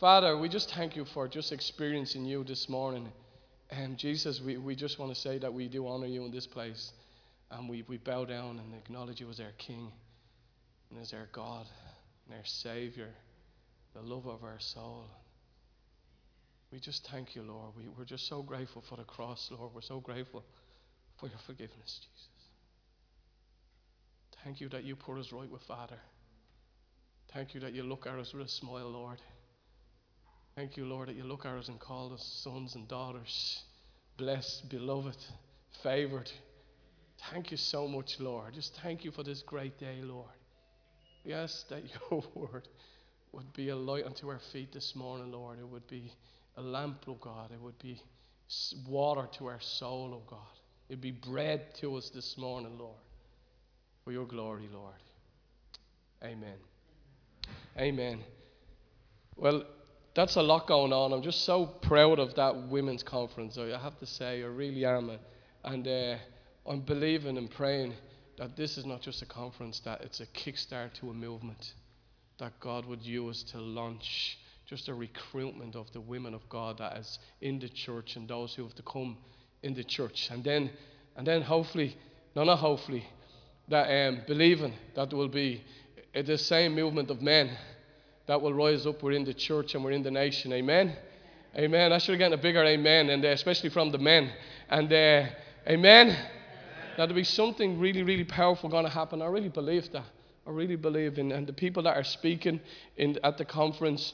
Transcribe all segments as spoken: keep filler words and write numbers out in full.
Father, we just thank you for just experiencing you this morning. And Jesus, we, we just want to say that we do honor you in this place. And we, we bow down and acknowledge you as our King and as our God and our Savior, the love of our soul. We just thank you, Lord. We, we're just so grateful for the cross, Lord. We're so grateful for your forgiveness, Jesus. Thank you that you put us right with Father. Thank you that you look at us with a smile, Lord. Thank you, Lord, that you look at us and call us sons and daughters, blessed, beloved, favored. Thank you so much, Lord. Just thank you for this great day, Lord. We ask that your word would be a light unto our feet this morning, Lord. It would be a lamp, oh God. It would be water to our soul, oh God. It would be bread to us this morning, Lord. For your glory, Lord. Amen. Amen. Well, that's a lot going on. I'm just so proud of that women's conference. I have to say, I really am. And uh, I'm believing and praying that this is not just a conference, that it's a kickstart to a movement that God would use to launch just a recruitment of the women of God that is in the church and those who have to come in the church. And then, and then hopefully, no, not hopefully, that um, believing that there will be the same movement of men that will rise up within the church and within the nation. Amen? Amen. I should have gotten a bigger amen, and uh, especially from the men. And uh, amen? That there'll be something really, really powerful going to happen. I really believe that. I really believe in, and the people that are speaking in at the conference,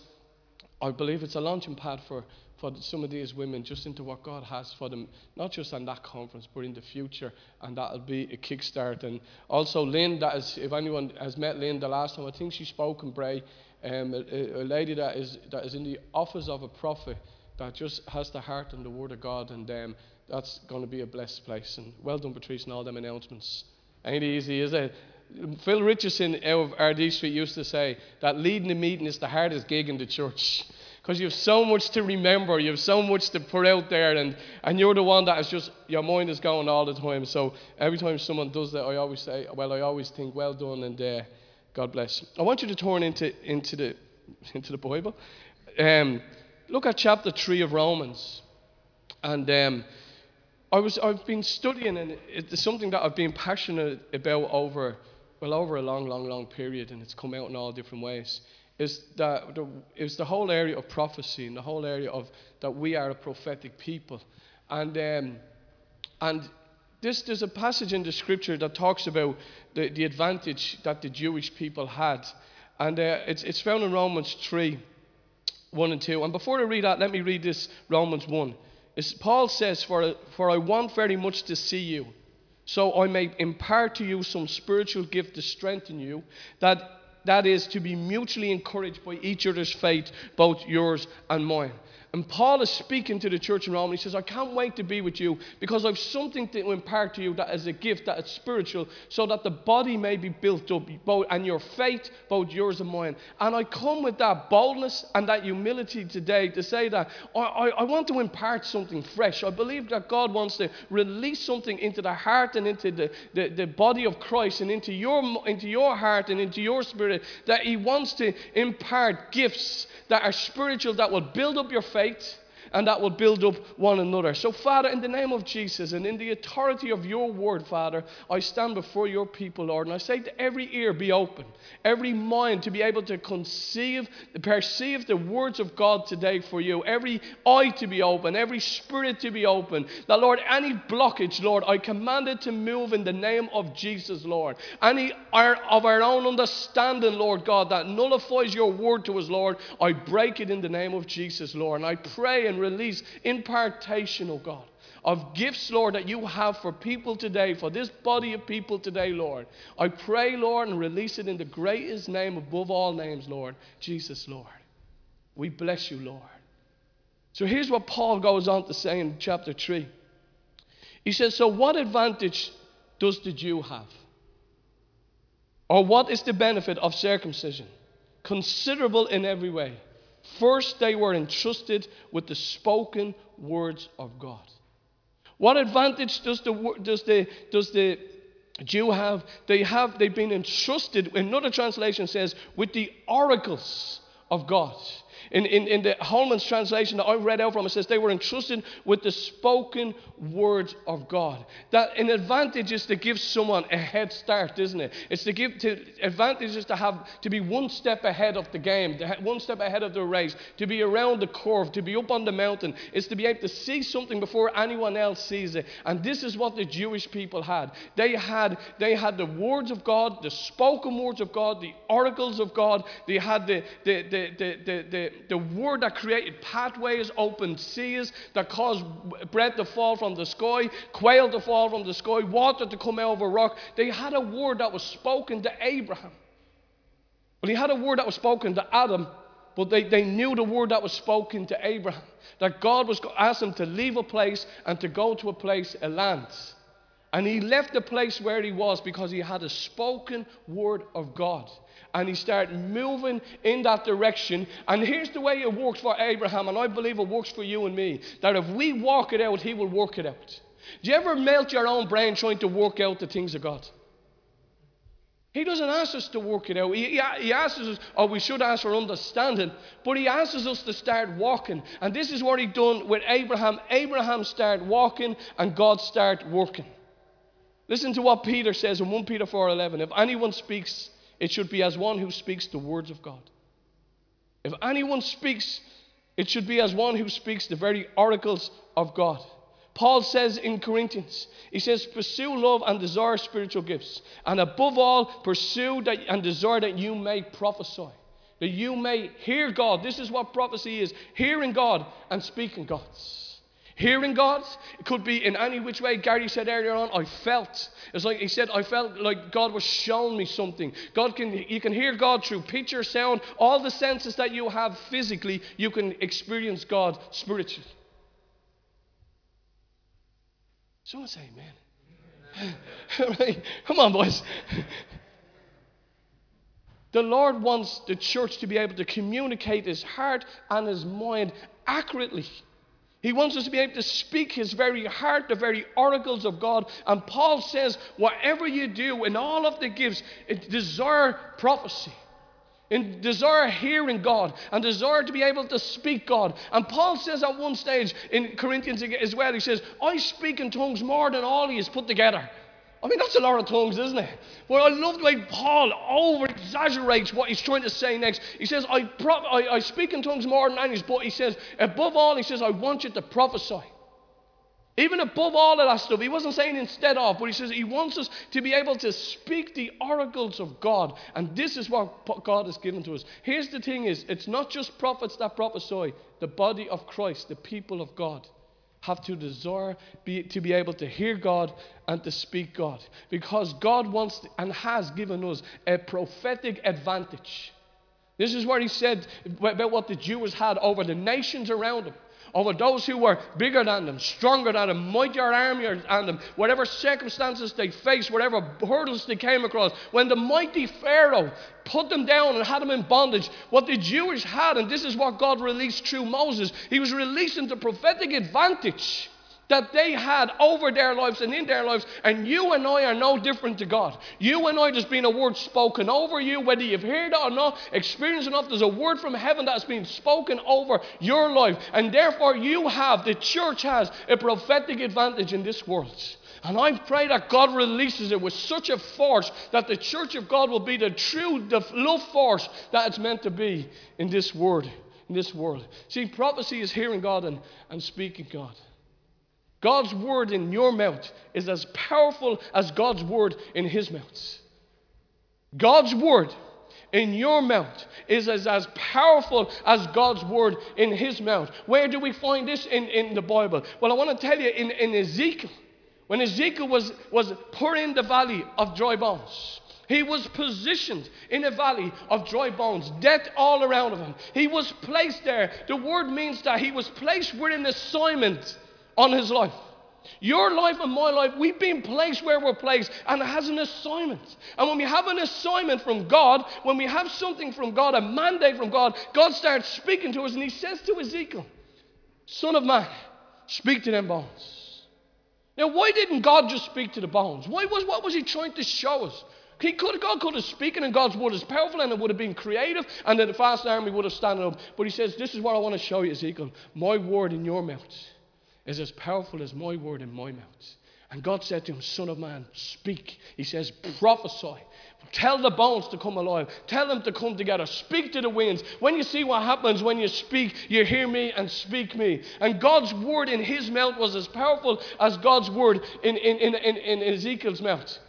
I believe it's a launching pad for, for some of these women just into what God has for them, not just on that conference, but in the future, and that'll be a kickstart. And also Lynn, that is, if anyone has met Lynn the last time, I think she spoke in Bray, um, a, a lady that is that is in the office of a prophet that just has the heart and the word of God, and um, that's going to be a blessed place. And well done, Patrice, and all them announcements. Ain't easy, is it? Phil Richardson out of R D Street used to say that leading a meeting is the hardest gig in the church, because you have so much to remember, you have so much to put out there, and, and you're the one that is just, your mind is going all the time. So every time someone does that, I always say, well, I always think, well done, and uh, God bless. I want you to turn into into the into the Bible. Um, look at chapter three of Romans, and um, I was I've been studying, and it's something that I've been passionate about over well over a long, long, long period, and it's come out in all different ways. Is that the, is the whole area of prophecy and the whole area of that we are a prophetic people, and um, and this there's a passage in the scripture that talks about the, the advantage that the Jewish people had, and uh, it's it's found in Romans three, one and two. And before I read that, let me read this Romans one. It's, Paul says, "For for I want very much to see you, so I may impart to you some spiritual gift to strengthen you, that." That is to be mutually encouraged by each other's faith, both yours and mine." And Paul is speaking to the church in Rome. He says, I can't wait to be with you because I've something to impart to you that is a gift, that is spiritual, so that the body may be built up, both, and your faith, both yours and mine. And I come with that boldness and that humility today to say that I, I, I want to impart something fresh. I believe that God wants to release something into the heart and into the, the, the body of Christ and into your, into your heart and into your spirit, that he wants to impart gifts that are spiritual, that will build up your faith and that will build up one another. So, Father, in the name of Jesus and in the authority of your word, Father, I stand before your people, Lord, and I say to every ear be open, every mind to be able to conceive, perceive the words of God today for you, every eye to be open, every spirit to be open, that, Lord, any blockage, Lord, I command it to move in the name of Jesus, Lord. Any of our own understanding, Lord God, that nullifies your word to us, Lord, I break it in the name of Jesus, Lord, and I pray and release impartation, oh God, of gifts, Lord, that you have for people today, for this body of people today, Lord. I pray, Lord, and release it in the greatest name above all names, Lord, Jesus, Lord. We bless you, Lord. So here's what Paul goes on to say in chapter three. He says, so what advantage does the Jew have? Or what is the benefit of circumcision? Considerable in every way. First, they were entrusted with the spoken words of God. What advantage does the does the does the Jew have? They have they've been entrusted. Another translation says, with the oracles of God. In, in, in the Holman's translation that I read out from, it says they were entrusted with the spoken words of God. That an advantage is to give someone a head start, isn't it? It's to give to advantage is to have to be one step ahead of the game, one step ahead of the race, to be around the curve, to be up on the mountain. It's to be able to see something before anyone else sees it. And this is what the Jewish people had. They had they had the words of God, the spoken words of God, the oracles of God. They had the the the the the, the The word that created pathways, opened seas, that caused bread to fall from the sky, quail to fall from the sky, water to come out of a rock. They had a word that was spoken to Abraham. But he had a word that was spoken to Adam, but they, they knew the word that was spoken to Abraham. That God was asking him to leave a place and to go to a place, a land. And he left the place where he was because he had a spoken word of God. And he started moving in that direction. And here's the way it worked for Abraham, and I believe it works for you and me, that if we walk it out, he will work it out. Do you ever melt your own brain trying to work out the things of God? He doesn't ask us to work it out. He, he, he asks us, or we should ask for understanding, but he asks us to start walking. And this is what he done with Abraham. Abraham started walking, and God started working. Listen to what Peter says in First Peter four eleven. If anyone speaks, it should be as one who speaks the words of God. If anyone speaks, it should be as one who speaks the very oracles of God. Paul says in Corinthians, he says, pursue love and desire spiritual gifts. And above all, pursue that and desire that you may prophesy. That you may hear God. This is what prophecy is. Hearing God and speaking God's. Hearing God, it could be in any which way. Gary said earlier on, I felt. It's like he said, I felt like God was showing me something. God can, you can hear God through picture, sound, all the senses that you have physically, you can experience God spiritually. Someone say amen. Right. Come on, boys. The Lord wants the church to be able to communicate his heart and his mind accurately. He wants us to be able to speak his very heart, the very oracles of God. And Paul says, whatever you do in all of the gifts, desire prophecy. And desire hearing God. And desire to be able to speak God. And Paul says at one stage in Corinthians as well, he says, I speak in tongues more than all he has put together. I mean, that's a lot of tongues, isn't it? But I love like Paul over-exaggerates what he's trying to say next. He says, I, pro- I, I speak in tongues more than any, but he says, above all, he says, I want you to prophesy. Even above all of that stuff, he wasn't saying instead of, but he says he wants us to be able to speak the oracles of God. And this is what God has given to us. Here's the thing is, it's not just prophets that prophesy. The body of Christ, the people of God, have to desire be, to be able to hear God and to speak God. Because God wants to, and has given us a prophetic advantage. This is what he said about what the Jews had over the nations around them. Over those who were bigger than them, stronger than them, mightier armies than them, whatever circumstances they faced, whatever hurdles they came across. When the mighty Pharaoh put them down and had them in bondage, what the Jews had, and this is what God released through Moses, he was releasing the prophetic advantage that they had over their lives and in their lives. And you and I are no different to God. You and I, there's been a word spoken over you, whether you've heard it or not, experienced enough, there's a word from heaven that's been spoken over your life. And therefore you have, the church has, a prophetic advantage in this world. And I pray that God releases it with such a force that the church of God will be the true, the love force that it's meant to be in this word, in this world. See, prophecy is hearing God and, and speaking God. God's word in your mouth is as powerful as God's word in his mouth. God's word in your mouth is as, as powerful as God's word in his mouth. Where do we find this in, in the Bible? Well, I want to tell you in, in Ezekiel. When Ezekiel was, was put in the valley of dry bones, he was positioned in a valley of dry bones, death all around of him. He was placed there. The word means that he was placed with an assignment on his life. Your life and my life, we've been placed where we're placed, and it has an assignment. And when we have an assignment from God, when we have something from God, a mandate from God, God starts speaking to us, and he says to Ezekiel, Son of man, speak to them bones. Now, why didn't God just speak to the bones? Why was, what was he trying to show us? He could, God could have spoken, and God's word is powerful, and it would have been creative, and then the vast army would have stood up. But he says, this is what I want to show you, Ezekiel. My word in your mouth is as powerful as my word in my mouth. And God said to him, son of man, speak. He says, prophesy. Tell the bones to come alive. Tell them to come together. Speak to the winds. When you see what happens when you speak, you hear me and speak me. And God's word in his mouth was as powerful as God's word in, in, in, in, in Ezekiel's mouth.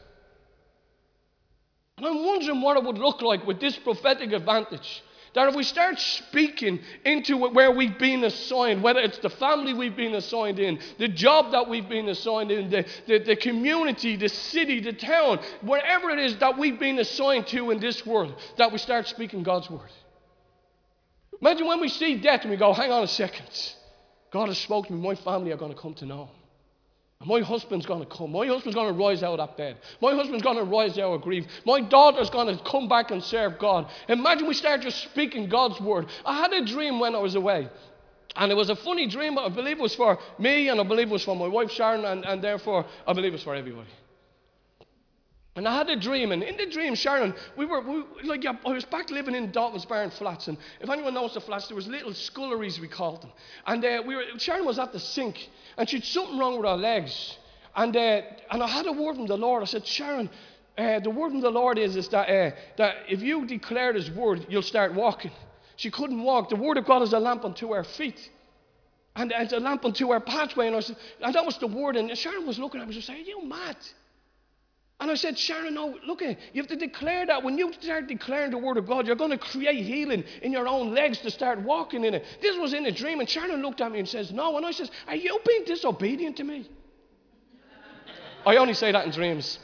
And I'm wondering what it would look like with this prophetic advantage. That if we start speaking into where we've been assigned, whether it's the family we've been assigned in, the job that we've been assigned in, the, the, the community, the city, the town, wherever it is that we've been assigned to in this world, that we start speaking God's word. Imagine when we see death and we go, hang on a second. God has spoken to me, my family are going to come to know him. My husband's going to come. My husband's going to rise out of that bed. My husband's going to rise out of grief. My daughter's going to come back and serve God. Imagine we start just speaking God's word. I had a dream when I was away. And it was a funny dream, but I believe it was for me, and I believe it was for my wife Sharon, and, and therefore I believe it's for everybody. And I had a dream, and in the dream, Sharon, we were, we, like, I was back living in Dalton's Barn Flats, and if anyone knows the flats, there was little sculleries, we called them. And uh, we were, Sharon was at the sink, and she'd something wrong with her legs. And uh, and I had a word from the Lord. I said, Sharon, uh, the word from the Lord is, is that, uh, that if you declare his word, you'll start walking. She couldn't walk. The word of God is a lamp unto her feet. And it's a lamp unto her pathway. And, I said, and that was the word. And Sharon was looking at me and saying, are you mad? And I said, Sharon, no, look, you have to declare that. When you start declaring the word of God, you're going to create healing in your own legs to start walking in it. This was in a dream, and Sharon looked at me and says, no. And I says, are you being disobedient to me? I only say that in dreams.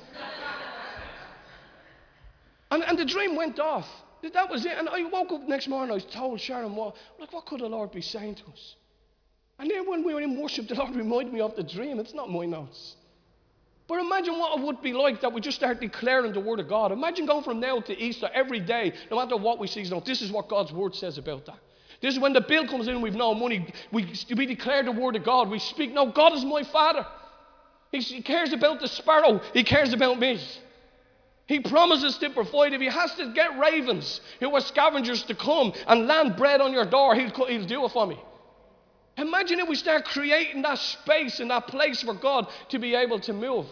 and, and the dream went off. That was it. And I woke up next morning, I told Sharon, what, like, what could the Lord be saying to us? And then when we were in worship, the Lord reminded me of the dream. It's not my notes. But imagine what it would be like that we just start declaring the word of God. Imagine going from now to Easter every day, no matter what we see. No, this is what God's word says about that. This is when the bill comes in and we've no money. We, we declare the word of God. We speak, no, God is my Father. He, he cares about the sparrow. He cares about me. He promises to provide. If he has to get ravens who are scavengers to come and land bread on your door, he'll, he'll do it for me. Imagine if we start creating that space and that place for God to be able to move.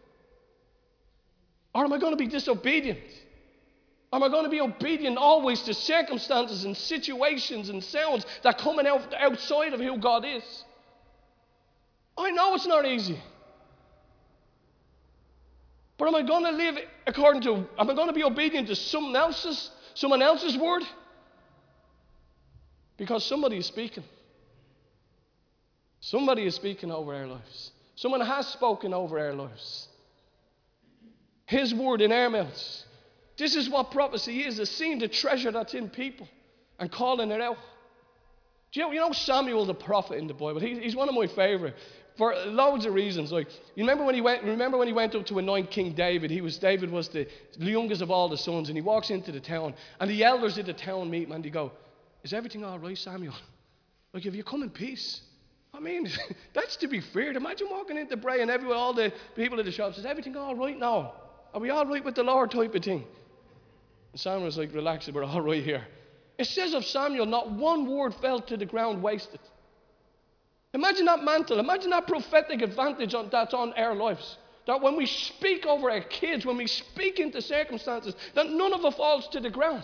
Or am I going to be disobedient? Am I going to be obedient always to circumstances and situations and sounds that are coming out outside of who God is? I know it's not easy. But am I going to live according to, am I going to be obedient to someone else's, someone else's word? Because somebody is speaking. Somebody is speaking over our lives. Someone has spoken over our lives. His word in our mouths. This is what prophecy is, is seeing the treasure that's in people and calling it out. Do you know, you know Samuel the prophet in the Bible? He, he's one of my favorite for loads of reasons. Like, you remember when he went, remember when he went up to anoint King David? He was David was the youngest of all the sons, and he walks into the town, and the elders at the town meet him, and they go, "Is everything all right, Samuel? Like, have you come in peace?" I mean, that's to be feared. Imagine walking into Bray and everywhere, all the people at the shop says, "Everything all right now? Are we all right with the Lord?" type of thing. And Samuel was like, "Relax, we're all right here." It says of Samuel, not one word fell to the ground wasted. Imagine that mantle. Imagine that prophetic advantage on, that's on our lives. That when we speak over our kids, when we speak into circumstances, that none of it falls to the ground.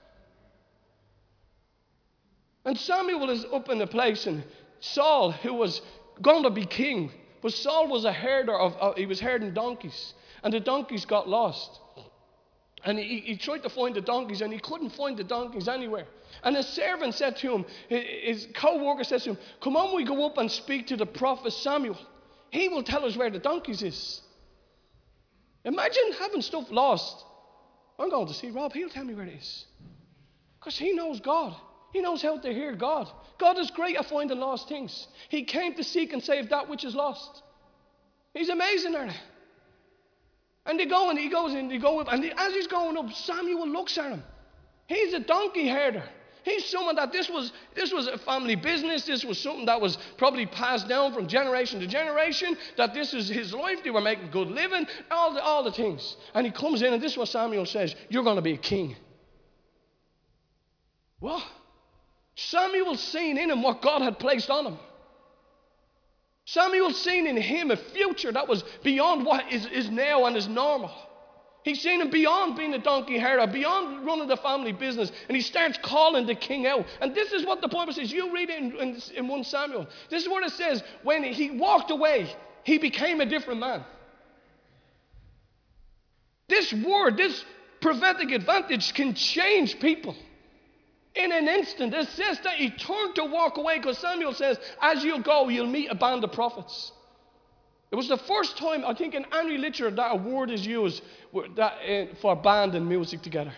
And Samuel is up in the place, and Saul, who was going to be king, but Saul was a herder of, uh, he was herding donkeys, and the donkeys got lost. And he, he tried to find the donkeys, and he couldn't find the donkeys anywhere. And his servant said to him, his co-worker says to him, "Come on, we go up and speak to the prophet Samuel. He will tell us where the donkeys is." Imagine having stuff lost. I'm going to see Rob. He'll tell me where it is. Because he knows God. He knows how to hear God. God is great at finding lost things. He came to seek and save that which is lost. He's amazing, isn't he? And they go and he goes and they go up, and as he's going up, Samuel looks at him. He's a donkey herder. He's someone that this was, this was a family business. This was something that was probably passed down from generation to generation, that this is his life. They were making good living, all the, all the things. And he comes in, and this is what Samuel says, you're going to be a king. What? Samuel's seen in him what God had placed on him. Samuel's seen in him a future that was beyond what is, is now and is normal. He's seen him beyond being a donkey herder, beyond running the family business, and he starts calling the king out. And this is what the Bible says. You read it in, in, in First Samuel. This is what it says. When he walked away, he became a different man. This word, this prophetic advantage can change people. In an instant, it says that he turned to walk away, because Samuel says, as you go, you'll meet a band of prophets. It was the first time, I think, in any literature that a word is used that, uh, for band and music together.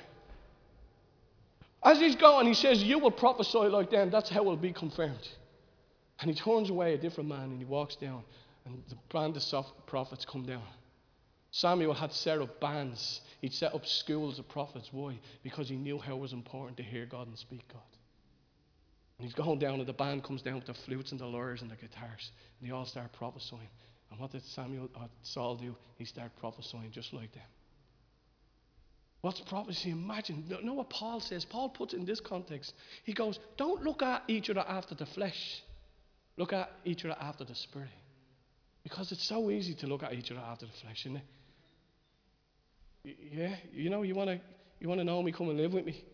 As he's going, he says, you will prophesy like them. That's how it will be confirmed. And he turns away a different man, and he walks down, and the band of prophets come down. Samuel had set up bands. He'd set up schools of prophets. Why? Because he knew how it was important to hear God and speak God. And he's going down, and the band comes down with the flutes and the lyres and the guitars, and they all start prophesying. And what did Samuel or Saul do? He started prophesying just like them. What's prophecy? Imagine. You know what Paul says? Paul puts it in this context. He goes, don't look at each other after the flesh. Look at each other after the spirit. Because it's so easy to look at each other after the flesh, isn't it? Yeah, you know, you want to you want to know me, come and live with me.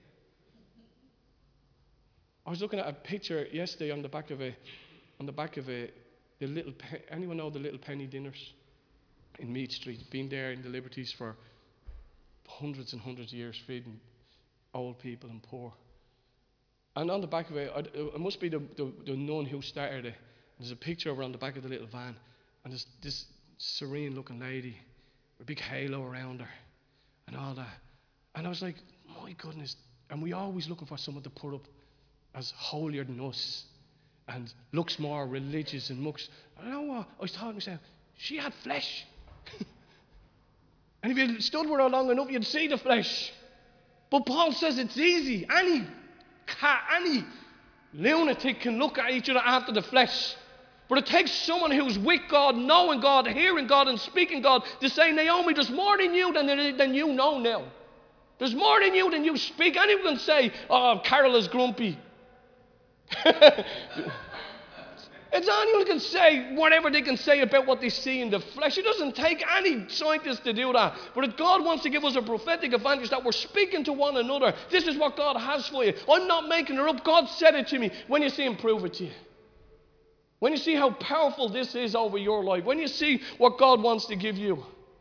I was looking at a picture yesterday on the back of a, on the back of a, the little, anyone know the little penny dinners in Mead Street? Been there in the Liberties for hundreds and hundreds of years, feeding old people and poor. And on the back of it, it must be the, the, the nun who started it. There's a picture over on the back of the little van, and there's this serene-looking lady with a big halo around her and all that. And I was like, my goodness. And we always looking for someone to put up as holier than us and looks more religious and looks. I know what? I was talking to myself, she had flesh. And if you stood with her long enough, you'd see the flesh. But Paul says it's easy. Any cat, any lunatic can look at each other after the flesh. But it takes someone who's with God, knowing God, hearing God, and speaking God to say, Naomi, there's more in you than, than you know now. There's more in you than you speak. Anyone can say, oh, Carol is grumpy. It's anyone can say whatever they can say about what they see in the flesh. It doesn't take any scientist to do that. But if God wants to give us a prophetic advantage that we're speaking to one another, this is what God has for you. I'm not making it up. God said it to me. When you see him, prove it to you. When you see how powerful this is over your life, when you see what God wants to give you.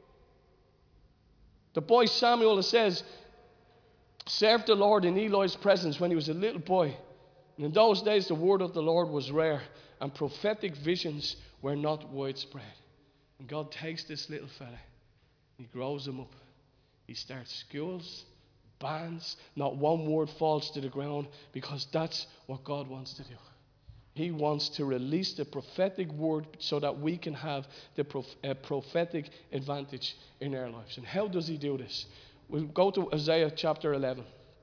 The boy Samuel, it says, served the Lord in Eli's presence when he was a little boy. And in those days, the word of the Lord was rare, and prophetic visions were not widespread. And God takes this little fella, he grows him up. He starts schools, bands, not one word falls to the ground, because that's what God wants to do. He wants to release the prophetic word so that we can have the prof- uh, prophetic advantage in our lives. And how does he do this? We'll go to Isaiah chapter eleven.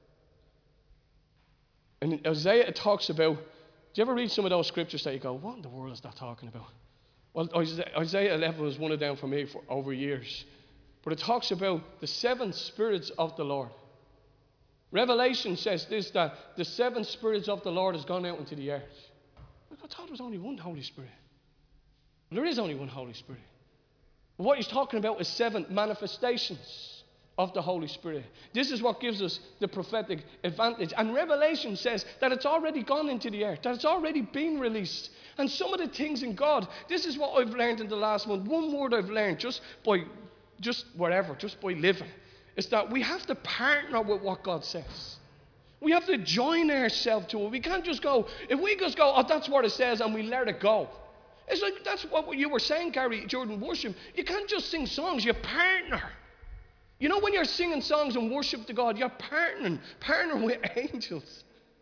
And in Isaiah, it talks about, do you ever read some of those scriptures that you go, what in the world is that talking about? Well, Isaiah eleven was one of them for me for over years. But it talks about the seven spirits of the Lord. Revelation says this, that the seven spirits of the Lord has gone out into the earth. I thought there was only one Holy Spirit. Well, there is only one Holy Spirit. But what he's talking about is seven manifestations of the Holy Spirit. This is what gives us the prophetic advantage. And Revelation says that it's already gone into the earth, that it's already been released. And some of the things in God, this is what I've learned in the last month. One word I've learned just by, just whatever, just by living, is that we have to partner with what God says. We have to join ourselves to it. We can't just go, if we just go, oh, that's what it says, and we let it go. It's like, that's what you were saying, Gary, Jordan, worship. You can't just sing songs, you partner. You know, when you're singing songs and worship to God, you're partnering, partnering with angels.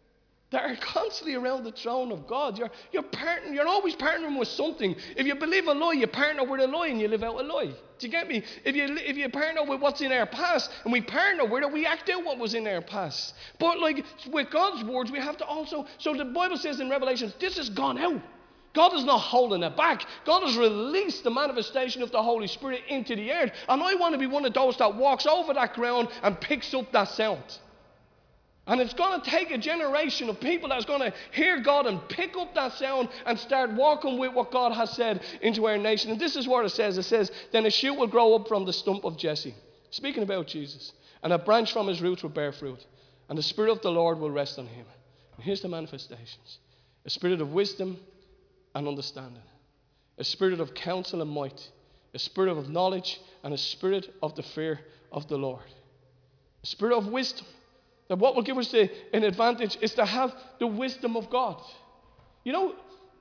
that are constantly around the throne of God. You're, you're, partner, you're always partnering with something. If you believe a lie, you partner with a lie and you live out a lie. Do you get me? If you, if you partner with what's in our past and we partner with it, we act out what was in our past. But like with God's words, we have to also, so the Bible says in Revelation, this has gone out. God is not holding it back. God has released the manifestation of the Holy Spirit into the earth. And I want to be one of those that walks over that ground and picks up that sound. And it's going to take a generation of people that's going to hear God and pick up that sound and start walking with what God has said into our nation. And this is what it says. It says, then a shoot will grow up from the stump of Jesse. Speaking about Jesus. And a branch from his roots will bear fruit. And the Spirit of the Lord will rest on him. And here's the manifestations. A spirit of wisdom and understanding. A spirit of counsel and might. A spirit of knowledge and a spirit of the fear of the Lord. A spirit of wisdom. That what will give us the, an advantage is to have the wisdom of God. You know,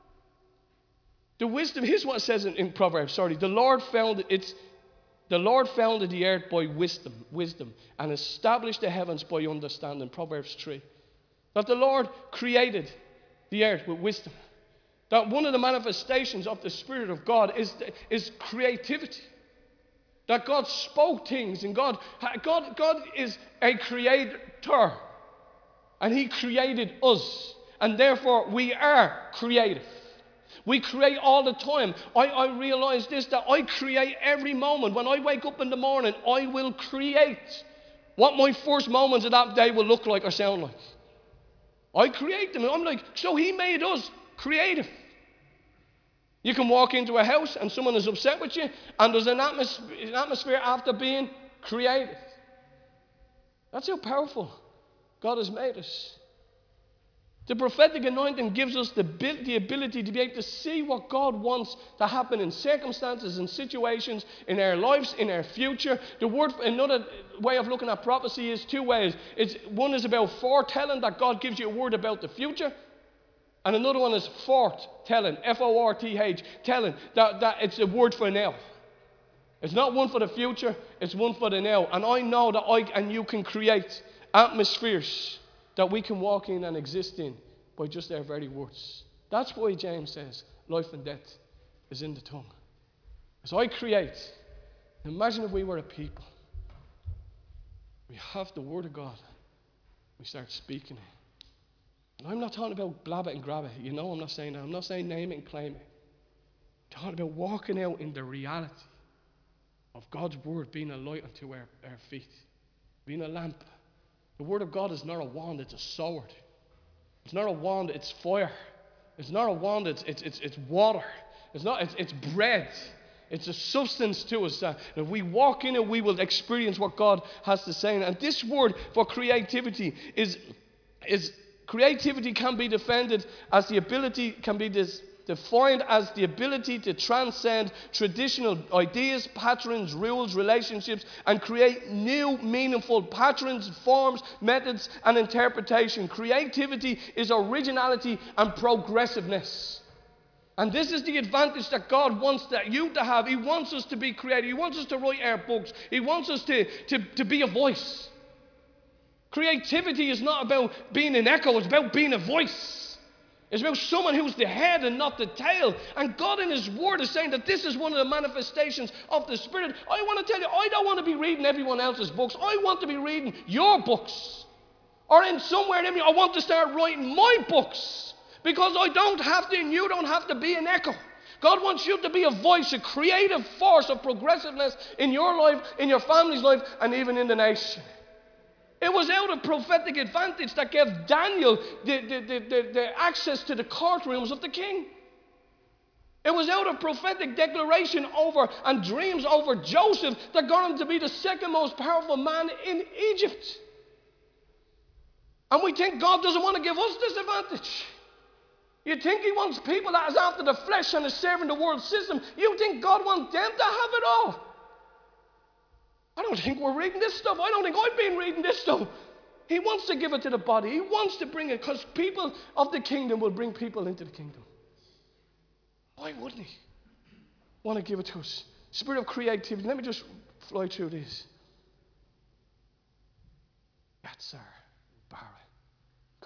the wisdom, here's what it says in, in Proverbs, sorry. The Lord founded it's the Lord founded the earth by wisdom, wisdom, and established the heavens by understanding. Proverbs three. That the Lord created the earth with wisdom. That one of the manifestations of the Spirit of God is, is creativity. That God spoke things, and God, God, God is a creator, and he created us, and therefore we are creative. We create all the time. I, I realize this, that I create every moment. When I wake up in the morning, I will create what my first moments of that day will look like or sound like. I create them, and I'm like, so he made us creative. You can walk into a house and someone is upset with you, and there's an atmosphere, an atmosphere after being created. That's how powerful God has made us. The prophetic anointing gives us the, the ability to be able to see what God wants to happen in circumstances and situations in our lives, in our future. The word, another way of looking at prophecy is two ways. It's, one is about foretelling, that God gives you a word about the future. And another one is foretelling, F O R T H, telling, that, that it's a word for now. It's not one for the future, it's one for the now. And I know that I and you can create atmospheres that we can walk in and exist in by just our very words. That's why James says, life and death is in the tongue. As I create, imagine if we were a people. We have the word of God. We start speaking it. And I'm not talking about blab it and grab it. You know I'm not saying that. I'm not saying name it and claim it. I'm talking about walking out in the reality of God's word being a light unto our, our feet, being a lamp. The word of God is not a wand, it's a sword. It's not a wand, it's fire. It's not a wand, it's, it's, it's, it's water. It's, not, it's, it's bread. It's a substance to us that if we walk in it, we will experience what God has to say. And this word for creativity is, is creativity can be defended as the ability, can be this, defined as the ability to transcend traditional ideas, patterns, rules, relationships, and create new, meaningful patterns, forms, methods, and interpretation. Creativity is originality and progressiveness. And this is the advantage that God wants that you to have. He wants us to be creative. He wants us to write our books. He wants us to, to, to be a voice. Creativity is not about being an echo. It's about being a voice. It's about someone who's the head and not the tail. And God in his word is saying that this is one of the manifestations of the Spirit. I want to tell you, I don't want to be reading everyone else's books. I want to be reading your books. Or in somewhere in me, I want to start writing my books. Because I don't have to, and you don't have to be an echo. God wants you to be a voice, a creative force of progressiveness in your life, in your family's life, and even in the nation. It was out of prophetic advantage that gave Daniel the, the, the, the, the access to the courtrooms of the king. It was out of prophetic declaration over and dreams over Joseph that got him to be the second most powerful man in Egypt. And we think God doesn't want to give us this advantage. You think he wants people that is after the flesh and is serving the world system. You think God wants them to have it all. I don't think we're reading this stuff. I don't think I've been reading this stuff. He wants to give it to the body. He wants to bring it because people of the kingdom will bring people into the kingdom. Why wouldn't he want to give it to us? Spirit of creativity. Let me just fly through this. Yatsar, Bara,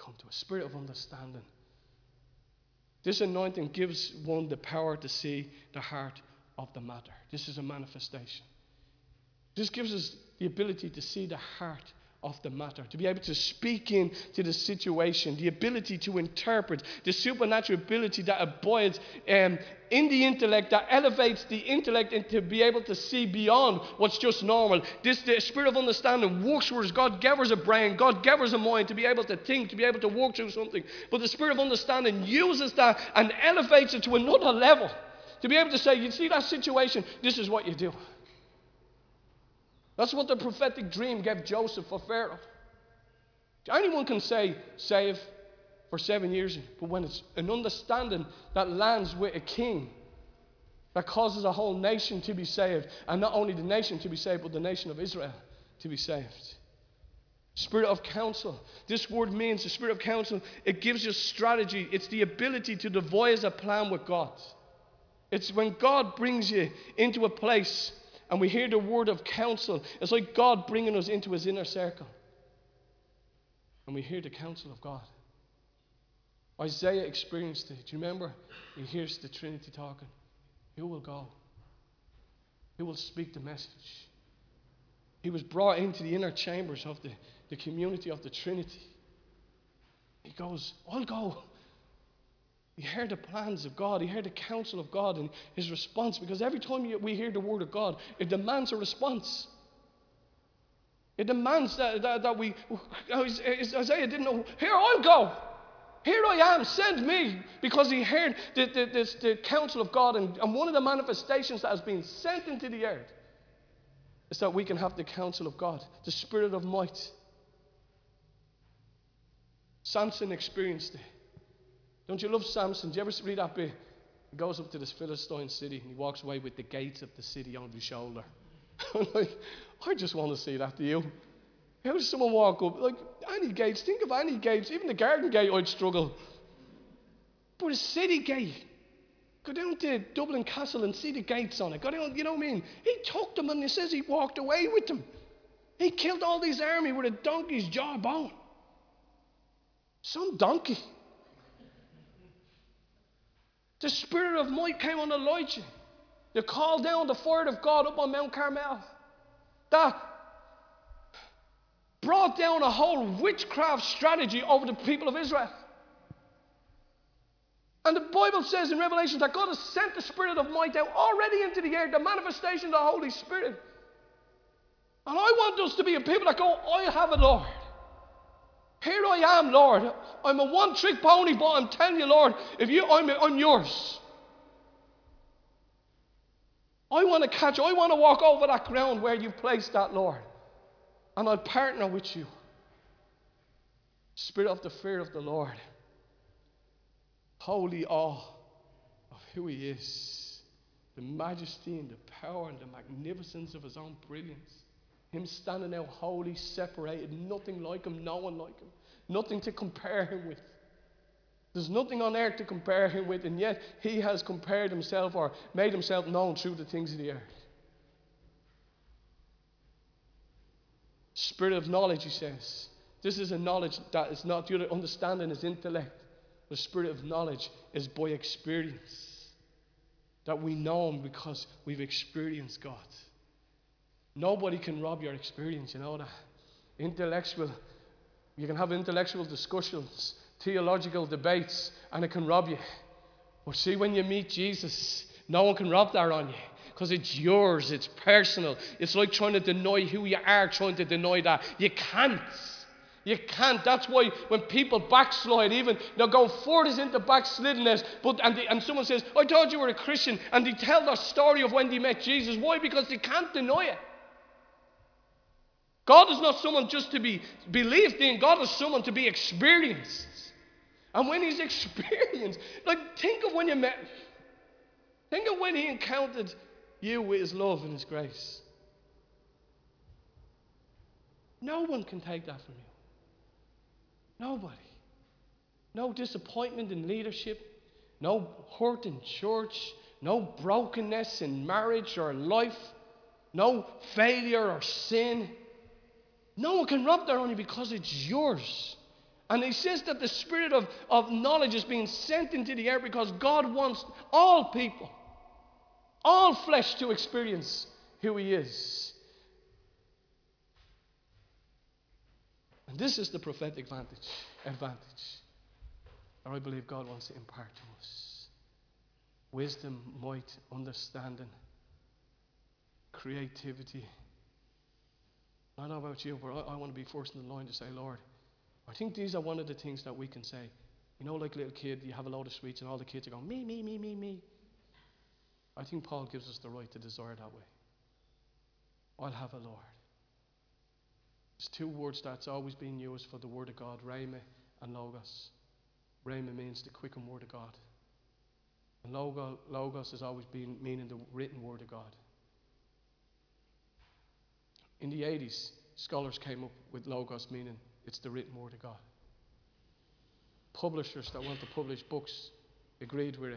come to, a spirit of understanding. This anointing gives one the power to see the heart of the matter. This is a manifestation. This gives us the ability to see the heart of the matter, to be able to speak into the situation, the ability to interpret, the supernatural ability that abides um, in the intellect, that elevates the intellect and to be able to see beyond what's just normal. This, the spirit of understanding works for us. God gave us a brain, God gave us a mind to be able to think, to be able to work through something. But the spirit of understanding uses that and elevates it to another level, to be able to say, you see that situation, this is what you do. That's what the prophetic dream gave Joseph for Pharaoh. Anyone can say, save for seven years, but when it's an understanding that lands with a king, that causes a whole nation to be saved, and not only the nation to be saved, but the nation of Israel to be saved. Spirit of counsel. This word means, the spirit of counsel, it gives you strategy. It's the ability to devise a plan with God. It's when God brings you into a place and we hear the word of counsel. It's like God bringing us into his inner circle. And we hear the counsel of God. Isaiah experienced it. Do you remember? He hears the Trinity talking. Who will go? Who will speak the message? He was brought into the inner chambers of the, the community of the Trinity. He goes, I'll go. He heard the plans of God. He heard the counsel of God and his response. Because every time we hear the word of God, it demands a response. It demands that, that, that we, Isaiah didn't know, here I'll go. Here I am, send me. Because he heard the, the, this, the counsel of God. And, and one of the manifestations that has been sent into the earth is that we can have the counsel of God, the spirit of might. Samson experienced it. Don't you love Samson? Do you ever read that bit? He goes up to this Philistine city and he walks away with the gates of the city on his shoulder. I'm like, I just want to see that, do you? How does someone walk up? Like, any gates, think of any gates, even the garden gate I'd struggle. But a city gate, go down to Dublin Castle and see the gates on it. Go down, you know what I mean? He took them and he says he walked away with them. He killed all these army with a donkey's jawbone. Some donkey. The spirit of might came on Elijah. They called down the fire of God up on Mount Carmel. That brought down a whole witchcraft strategy over the people of Israel. And the Bible says in Revelation that God has sent the spirit of might out already into the air, the manifestation of the Holy Spirit. And I want us to be a people that go, I have it, Lord. Here I am, Lord. I'm a one-trick pony, but I'm telling you, Lord, if you, I'm, I'm yours. I want to catch, I want to walk over that ground where you've placed that, Lord. And I'll partner with you. Spirit of the fear of the Lord. Holy awe of who he is. The majesty and the power and the magnificence of his own brilliance. Him standing out holy, separated, nothing like him, no one like him. Nothing to compare him with. There's nothing on earth to compare him with, and yet he has compared himself or made himself known through the things of the earth. Spirit of knowledge, he says. This is a knowledge that is not, the other understanding is intellect. The spirit of knowledge is by experience. That we know him because we've experienced God. Nobody can rob your experience, you know that. Intellectual, you can have intellectual discussions, theological debates, and it can rob you. But see, when you meet Jesus, no one can rob that on you. Because it's yours, it's personal. It's like trying to deny who you are, trying to deny that. You can't. You can't. That's why when people backslide, even they'll go further into backslidenness. But and, they, and someone says, I thought you were a Christian, and they tell their story of when they met Jesus. Why? Because they can't deny it. God is not someone just to be believed in. God is someone to be experienced. And when he's experienced, like think of when you met, think of when he encountered you with his love and his grace. No one can take that from you. Nobody. No disappointment in leadership, no hurt in church, no brokenness in marriage or life, no failure or sin. No one can rob that on you because it's yours. And he says that the spirit of, of knowledge is being sent into the earth because God wants all people, all flesh to experience who he is. And this is the prophetic advantage, advantage that I believe God wants to impart to us. Wisdom, might, understanding, creativity. I don't know about you, but I, I want to be first in the line to say, Lord, I think these are one of the things that we can say. You know, like a little kid, you have a load of sweets and all the kids are going, me, me, me, me, me. I think Paul gives us the right to desire that way. I'll have a Lord. There's two words that's always been used for the word of God, rhema and logos. Rhema means the quickened word of God. And logo, logos has always been meaning the written word of God. In the eighties, scholars came up with logos meaning it's the written word of God. Publishers that want to publish books agreed with it.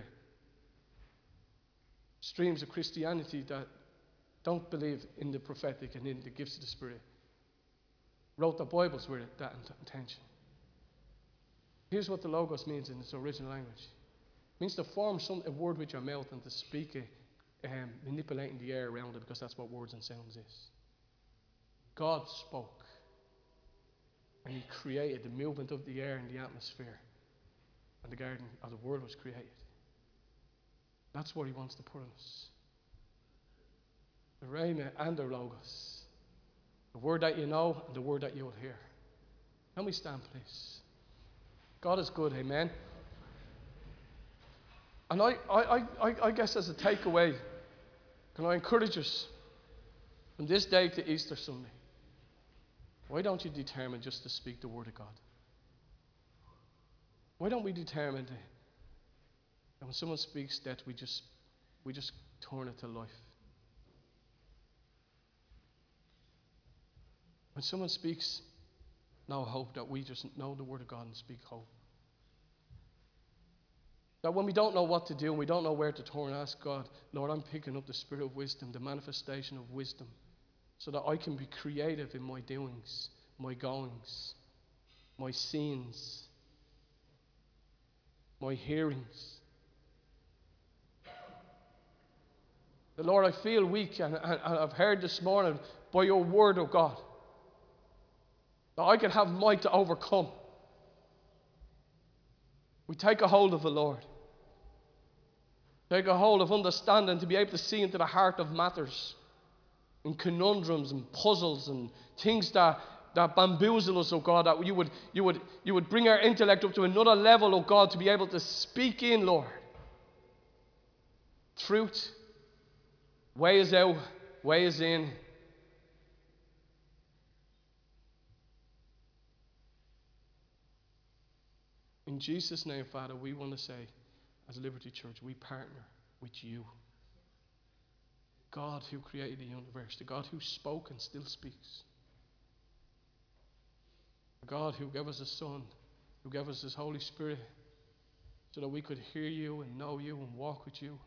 Streams of Christianity that don't believe in the prophetic and in the gifts of the Spirit wrote the Bibles with it, that intention. Here's what the logos means in its original language. It means to form some, a word with your mouth and to speak it, um, manipulating the air around it, because that's what words and sounds is. God spoke. And he created the movement of the air and the atmosphere. And the garden of the world was created. That's what he wants to put in us. The rhema and the logos. The word that you know and the word that you will hear. Can we stand, please? God is good, amen. And I, I, I, I guess as a takeaway, can I encourage us from this day to Easter Sunday? Why don't you determine just to speak the word of God? Why don't we determine that when someone speaks that we just we just turn it to life? When someone speaks no hope, that we just know the word of God and speak hope. That when we don't know what to do and we don't know where to turn, ask God, Lord, I'm picking up the spirit of wisdom, the manifestation of wisdom, so that I can be creative in my doings, my goings, my seeings, my hearings. The Lord, I feel weak, and, and, and I've heard this morning by your word, oh God, that I can have might to overcome. We take a hold of the Lord. Take a hold of understanding to be able to see into the heart of matters, and conundrums and puzzles and things that, that bamboozle us, oh God, that you would, you, would, you would bring our intellect up to another level, oh God, to be able to speak in, Lord. Truth, way is out, way is in. In Jesus' name, Father, we want to say, as Liberty Church, we partner with you. God who created the universe, the God who spoke and still speaks. The God who gave us a Son, who gave us His Holy Spirit, so that we could hear you and know you and walk with you.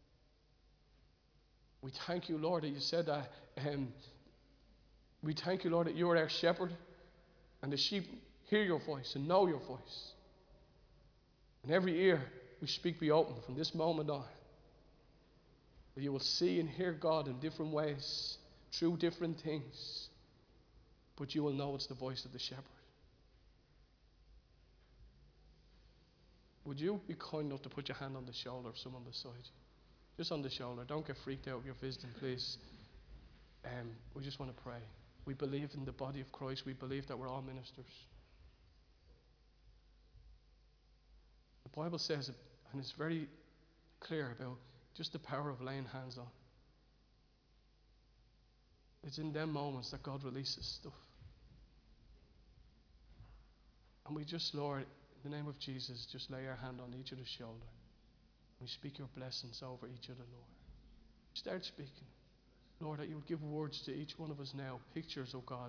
We thank you, Lord, that you said that. Um, we thank you, Lord, that you are our shepherd, and the sheep hear your voice and know your voice. And every ear we speak be open from this moment on. That you will see and hear God in different ways, through different things. But you will know it's the voice of the shepherd. Would you be kind enough to put your hand on the shoulder of someone beside you? Just on the shoulder. Don't get freaked out if you're visiting, please. Um, we just want to pray. We believe in the body of Christ. We believe that we're all ministers. The Bible says it, and it's very clear about just the power of laying hands on. It's in them moments that God releases stuff. And we just, Lord, in the name of Jesus, just lay our hand on each other's shoulder. We speak your blessings over each other, Lord. Start speaking. Lord, that you would give words to each one of us now. Pictures, oh God.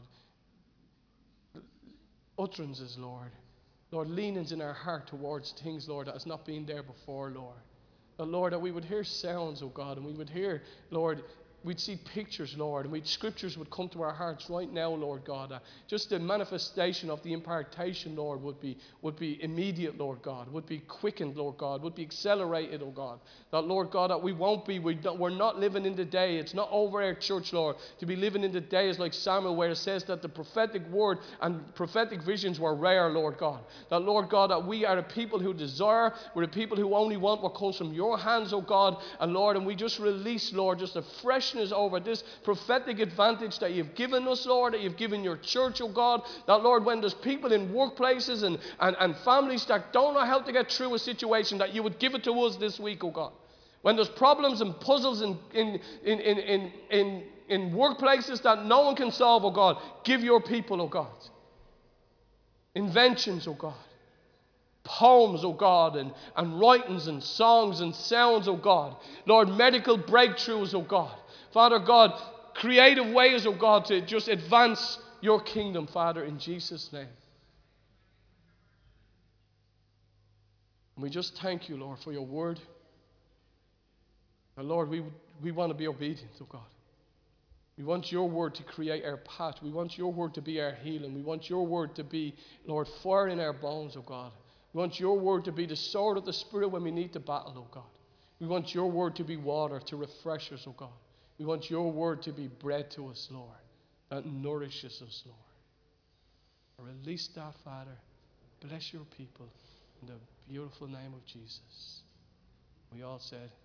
Utterances, Lord. Lord, leanings in our heart towards things, Lord, that has not been there before, Lord. But Lord, that we would hear sounds, oh God, and we would hear, Lord, we'd see pictures, Lord, and we'd, scriptures would come to our hearts right now, Lord God. Uh, just the manifestation of the impartation, Lord, would be, would be immediate, Lord God, would be quickened, Lord God, would be accelerated, oh God. That, Lord God, that we won't be, we don't, we're not living in the day. It's not over our church, Lord. To be living in the day is like Samuel, where it says that the prophetic word and prophetic visions were rare, Lord God. That, Lord God, that we are the people who desire, we're the people who only want what comes from your hands, oh God. And Lord, and we just release, Lord, just a freshness over this prophetic advantage that you've given us, Lord, that you've given your church, oh God. That, Lord, when there's people in workplaces and, and, and families that don't know how to get through a situation, that you would give it to us this week, oh God. When there's problems and puzzles in, in, in, in, in, in, in workplaces that no one can solve, oh God, give your people, oh God, inventions, oh God, poems, oh God, and, and writings and songs and sounds, oh God. Lord, medical breakthroughs, oh God. Father God, creative ways, oh God, to just advance your kingdom, Father, in Jesus' name. And we just thank you, Lord, for your word. And Lord, we, we want to be obedient, oh God. We want your word to create our path. We want your word to be our healing. We want your word to be, Lord, fire in our bones, oh God. We want your word to be the sword of the Spirit when we need to battle, oh God. We want your word to be water to refresh us, oh God. We want your word to be bread to us, Lord, that nourishes us, Lord. Release that, Father. Bless your people in the beautiful name of Jesus. We all said,